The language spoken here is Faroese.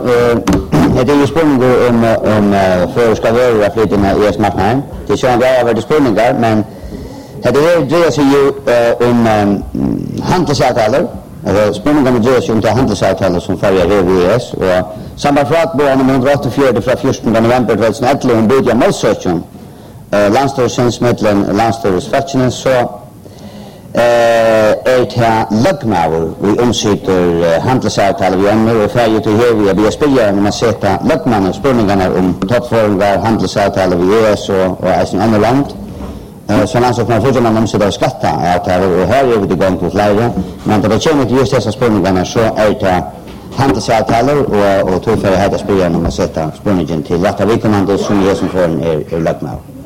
det är ju spurningar om förska varor att flytta med ES-marknaden. Det är så att jag har varit spurningar, men det dreier sig ju om handelsavtaler. Spurningarna dreier sig om de handelsavtaler som följer ES. Och samband fratbåren nummer 184 från 14 november 2011 om budget målsökning landstyrelsens medlem landstyrelsesfackningen så det lögmaver vi omsitter handelsavtal vi ämnar och färger till här vi spela om att sätta lögmannen spurningarna om toppföringar handelsavtal vi ES och i andra land så alltså man får man omsitter skatta avtal och här är vi igång på flera men det kommer till just dessa spurningarna så det handelsavtaler och tillfällighet att spela om att sätta spurningen till rätta vi kan som är som får en lögmaver.